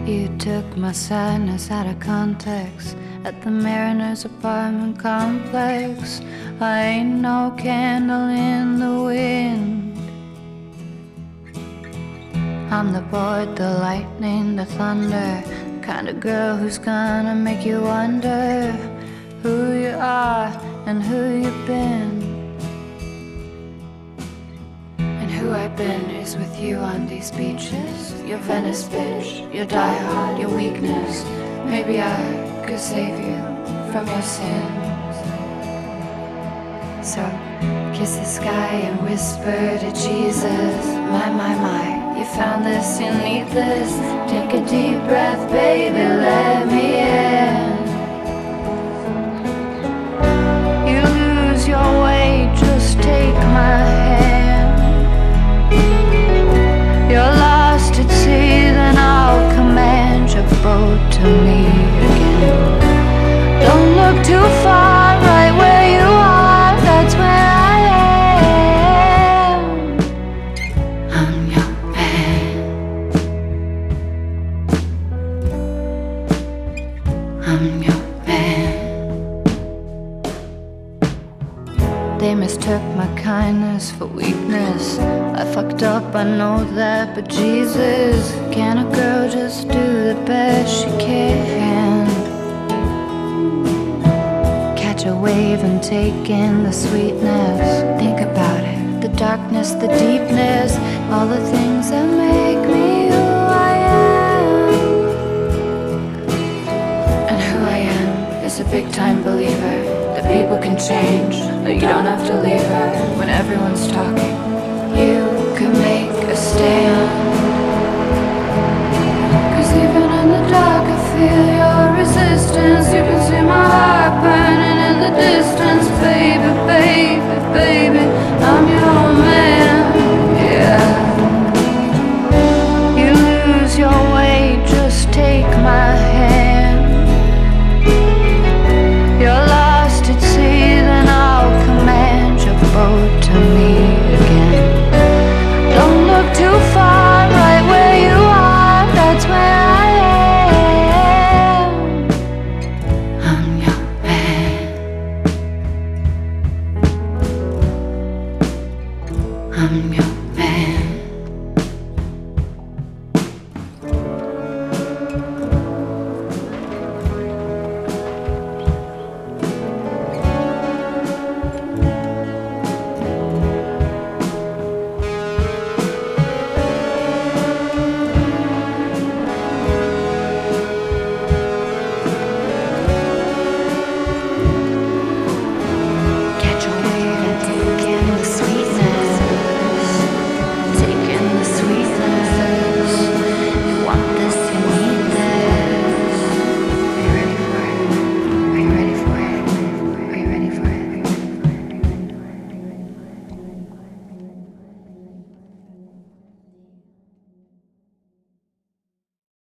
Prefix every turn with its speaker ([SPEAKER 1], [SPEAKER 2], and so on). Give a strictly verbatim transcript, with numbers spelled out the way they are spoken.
[SPEAKER 1] You took my sadness out of context at the Mariners apartment complex. I ain't no candle in the wind. I'm the board, the lightning, the thunder, the kind of girl who's gonna make you wonder who you are and who you've been. And who I've been is with you on these beaches. Your Venice bitch, your diehard, your weakness. Maybe I could save you from your sins. So kiss the sky and whisper to Jesus. My, my, my, you found this, you need this. Take a deep breath, baby, let me in. You lose your way, just take my hand. You're lost at sea, then I'll command your boat to me again. Don't look too far, right where you are, that's where I am. I'm your man. I'm your man. They mistook my kindness for weakness. I fucked up, I know that, but Jesus, can a girl just do the best she can? Catch a wave and take in the sweetness. Think about it, the darkness, the deepness, all the things that make me who I am. And who I am is a big time believer that people can change, that you don't have to leave her when everyone's talking. You can make a stand, 'cause even in the dark I feel your resistance. You can see my heart burning in the distance. Baby, baby, baby, I'm your man, yeah. You lose your way, just take my hand. You're lost at sea, then I'll command your boat to me again. Don't look too far, right where you are, that's where I am. I'm your man. I'm your man.